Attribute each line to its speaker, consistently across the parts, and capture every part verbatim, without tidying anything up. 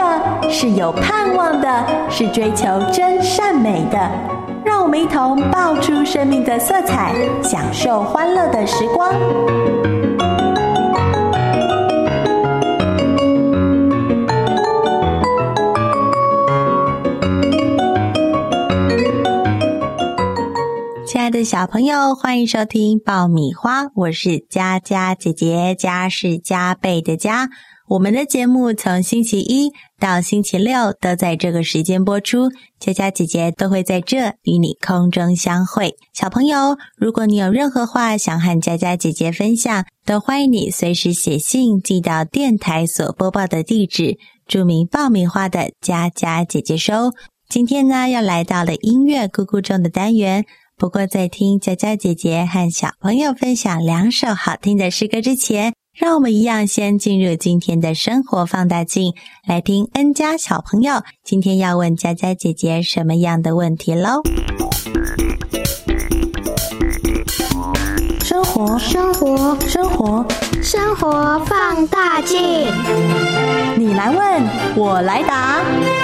Speaker 1: 的，是有盼望的，是追求真善美的。让我们一同爆出生命的色彩，享受欢乐的时光。亲爱的小朋友，欢迎收听爆米花，我是佳佳姐姐，佳是加倍的佳。我们的节目从星期一到星期六都在这个时间播出，佳佳姐姐都会在这与你空中相会。小朋友，如果你有任何话想和佳佳姐姐分享，都欢迎你随时写信寄到电台所播报的地址，注明爆米花的佳佳姐姐收。今天呢，要来到了音乐咕咕钟的单元，不过在听佳佳姐姐和小朋友分享两首好听的诗歌之前，让我们一样先进入今天的生活放大镜，来听恩家小朋友今天要问佳佳姐姐什么样的问题咯。生活
Speaker 2: 生活
Speaker 1: 生活
Speaker 2: 生活放大镜，
Speaker 1: 你来问我来答。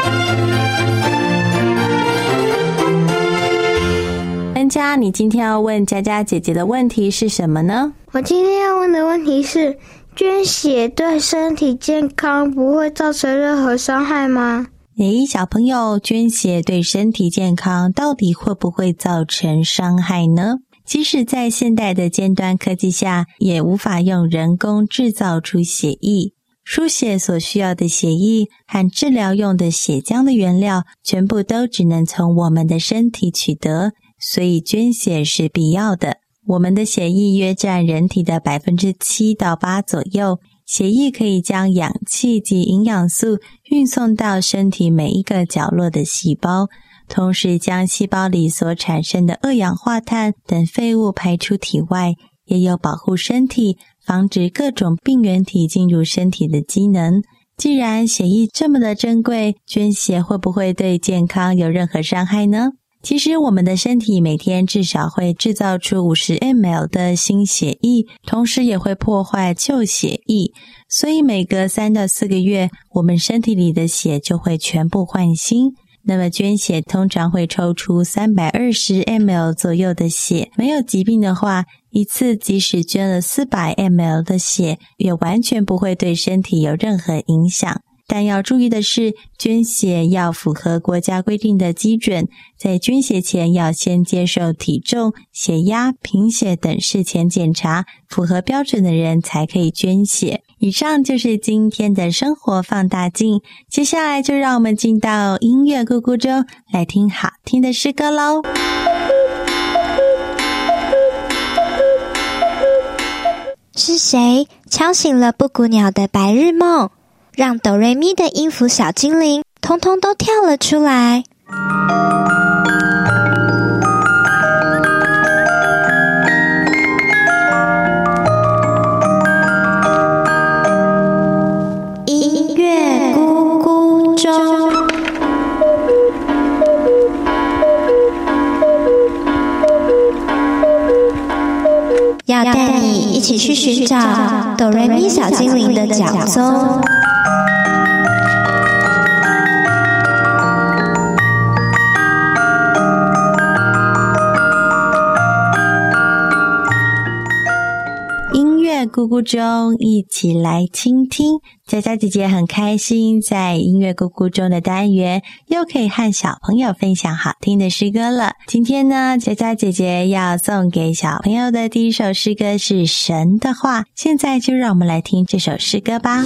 Speaker 1: 恩家，你今天要问佳佳姐姐的问题是什么呢？
Speaker 2: 我今天要问的问题是，捐血对身体健康不会造成任何伤害吗？
Speaker 1: 诶，小朋友，捐血对身体健康到底会不会造成伤害呢？即使在现代的尖端科技下，也无法用人工制造出血液。输血所需要的血液和治疗用的血浆的原料，全部都只能从我们的身体取得，所以捐血是必要的。我们的血液约占人体的 百分之七到八 左右，血液可以将氧气及营养素运送到身体每一个角落的细胞，同时将细胞里所产生的二氧化碳等废物排出体外，也有保护身体、防止各种病原体进入身体的机能。既然血液这么的珍贵，捐血会不会对健康有任何伤害呢？其实我们的身体每天至少会制造出 五十毫升 的新血液，同时也会破坏旧血液，所以每隔三到四个月，我们身体里的血就会全部换新。那么捐血通常会抽出三百二十毫升 左右的血，没有疾病的话，一次即使捐了四百毫升 的血，也完全不会对身体有任何影响。但要注意的是，捐血要符合国家规定的基准，在捐血前要先接受体重、血压、贫血等事前检查，符合标准的人才可以捐血。以上就是今天的生活放大镜，接下来就让我们进到音乐咕咕钟，来听好听的诗歌咯。
Speaker 3: 是谁敲醒了布谷鸟的白日梦，让哆瑞咪的音符小精灵通通都跳了出来？音乐咕咕钟，要带你一起去寻找哆瑞咪小精灵的脚踪。
Speaker 1: 咕咕钟，一起来倾听。佳佳姐姐很开心，在音乐咕咕钟的单元又可以和小朋友分享好听的诗歌了。今天呢，佳佳姐姐要送给小朋友的第一首诗歌是神的话，现在就让我们来听这首诗歌吧。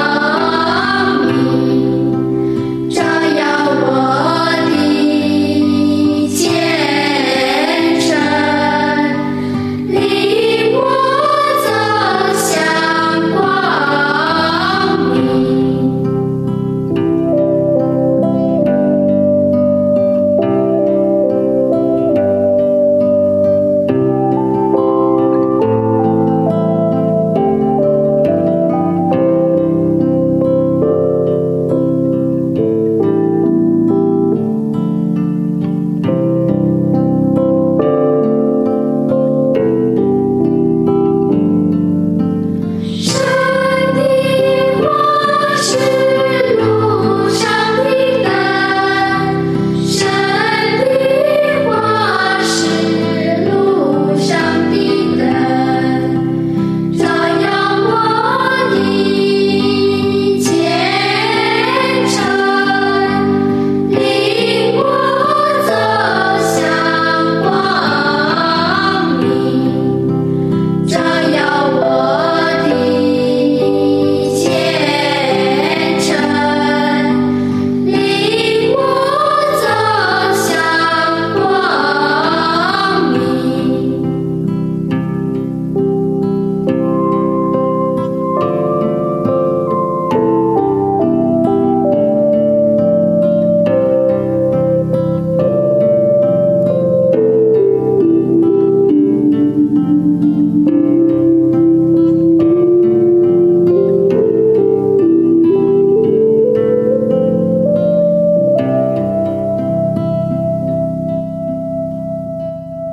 Speaker 4: 照耀我的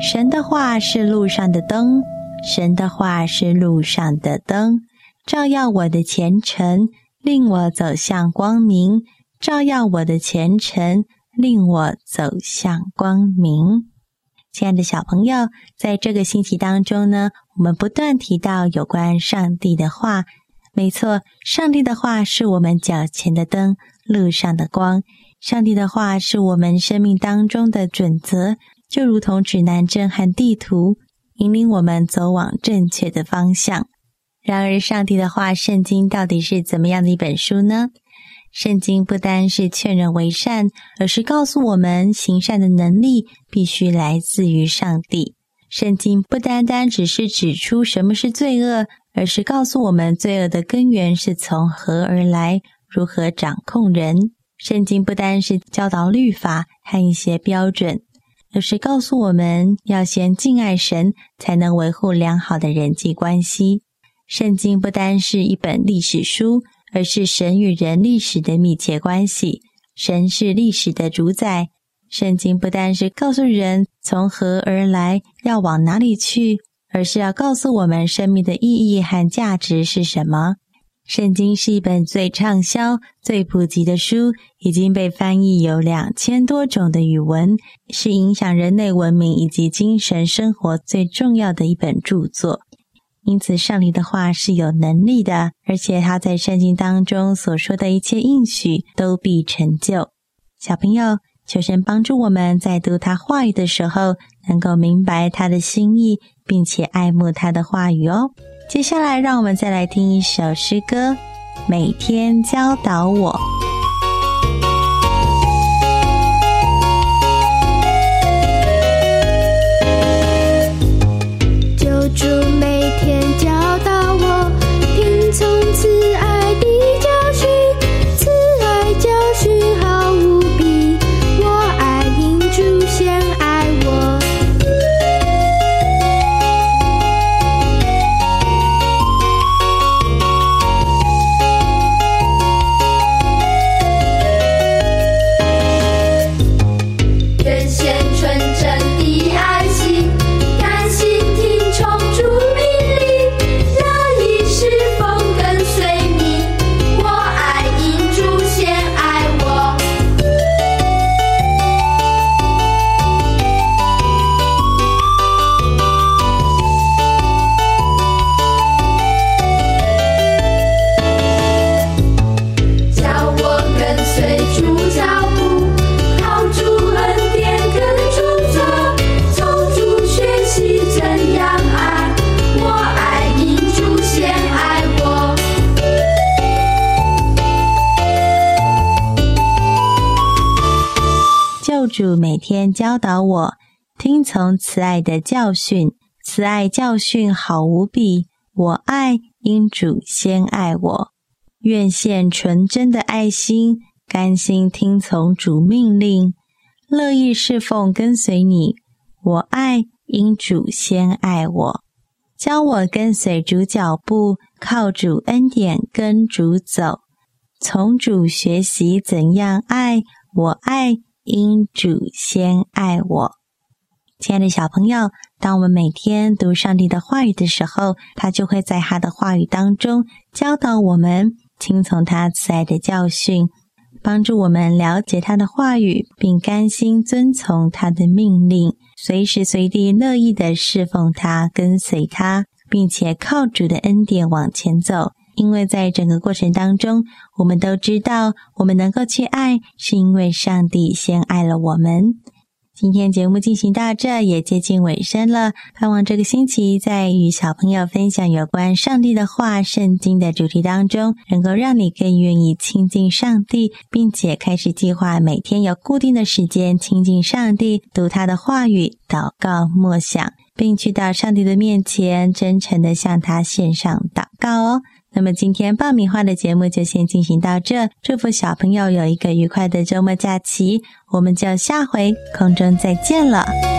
Speaker 1: 神的话是路上的灯，神的话是路上的灯，照耀我的前程，令我走向光明，照耀我的前程，令我走向光明。亲爱的小朋友，在这个星期当中呢，我们不断提到有关上帝的话。没错，上帝的话是我们脚前的灯，路上的光。上帝的话是我们生命当中的准则，就如同指南针和地图，引领我们走往正确的方向。然而，上帝的话，圣经到底是怎么样的一本书呢？圣经不单是劝人为善，而是告诉我们行善的能力必须来自于上帝。圣经不单单只是指出什么是罪恶，而是告诉我们罪恶的根源是从何而来，如何掌控人。圣经不单是教导律法和一些标准，而是告诉我们要先敬爱神，才能维护良好的人际关系。圣经不单是一本历史书，而是神与人历史的密切关系。神是历史的主宰。圣经不单是告诉人从何而来，要往哪里去，而是要告诉我们生命的意义和价值是什么。圣经是一本最畅销、最普及的书，已经被翻译有两千多种的语文，是影响人类文明以及精神生活最重要的一本著作。因此，上帝的话是有能力的，而且他在圣经当中所说的一切应许都必成就。小朋友，求神帮助我们在读他话语的时候，能够明白他的心意，并且爱慕他的话语哦。接下来让我们再来听一首诗歌，每天教导我。
Speaker 2: 救主每天教导我，听从慈爱的教训，慈爱教训好无比，我爱因主先爱我。
Speaker 4: 愿献纯真的爱心，甘心听从主命令，乐意侍奉跟随你，我爱因主先爱我。叫我跟随主脚步，靠主恩典跟主走，从主学习怎样爱，我爱因主先爱我。
Speaker 1: 救主每天教导我，听从慈爱的教训，慈爱教训好无比，我爱因主先爱我。愿献纯真的爱心，甘心听从主命令，乐意侍奉跟随你，我爱因主先爱我。教我跟随主脚步，靠主恩典跟主走，从主学习怎样爱，我爱因主先爱我。亲爱的小朋友，当我们每天读上帝的话语的时候，他就会在他的话语当中教导我们听从他慈爱的教训，帮助我们了解他的话语，并甘心遵从他的命令，随时随地乐意的侍奉他，跟随他，并且靠主的恩典往前走。因为在整个过程当中，我们都知道我们能够去爱，是因为上帝先爱了我们。今天节目进行到这也接近尾声了，盼望这个星期在与小朋友分享有关上帝的话、圣经的主题当中，能够让你更愿意亲近上帝，并且开始计划每天有固定的时间亲近上帝，读他的话语，祷告默想，并去到上帝的面前真诚地向他献上祷告哦。那么今天爆米花的节目就先进行到这，祝福小朋友有一个愉快的周末假期，我们就下回空中再见了。